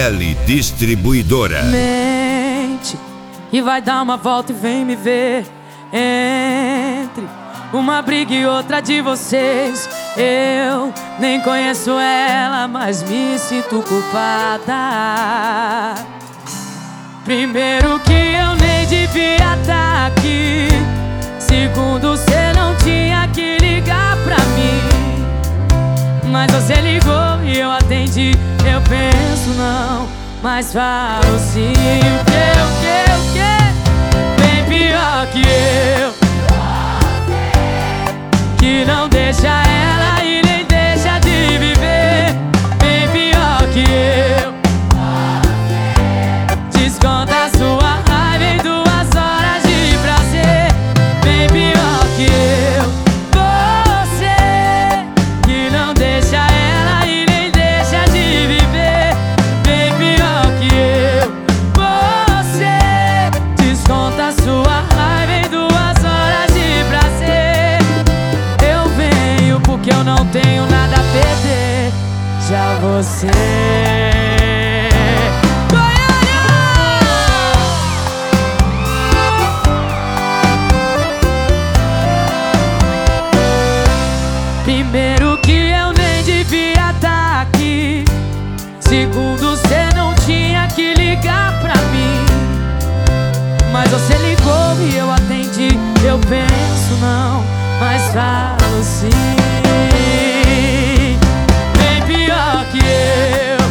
GL Distribuidora. Mente e vai dar uma volta e vem me ver. Entre uma briga e outra de vocês, eu nem conheço ela, mas me sinto culpada. Primeiro que eu nem devia estar aqui. Segundo, cê não tinha que ligar pra mim. Mas você ligou e eu atendi. Eu penso não, mas falo sim. O que? Bem pior que eu, que não deixa ela e nem deixa de viver. Bem pior que eu, desconta sua raiva em 2 horas de prazer. Bem pior que eu, você que não deixa ela e nem deixa de viver. Bem pior que eu, você desconta sua raiva em 2 horas de prazer. Eu venho porque eu não tenho nada a perder. Já você primeiro que eu nem devia estar aqui. Segundo, cê não tinha que ligar pra mim. Mas você ligou e eu atendi. Eu penso não, mas falo sim. Bem pior que eu,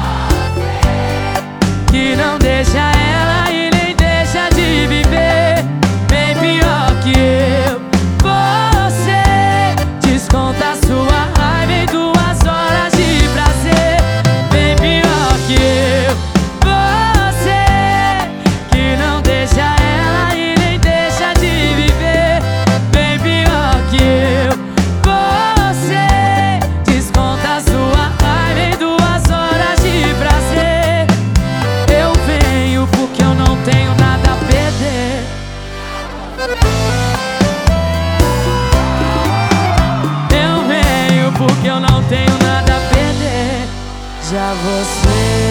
que não deixa ela e nem deixa de viver. Bem pior que eu, você desconta sua raiva em 2 horas de prazer. Bem pior que eu, você que não deixa ela e nem deixa de viver. Bem pior que eu, você desconta sua raiva em 2 horas de prazer. Eu venho porque eu não tenho nada a perder. Porque eu não tenho nada a perder. Já você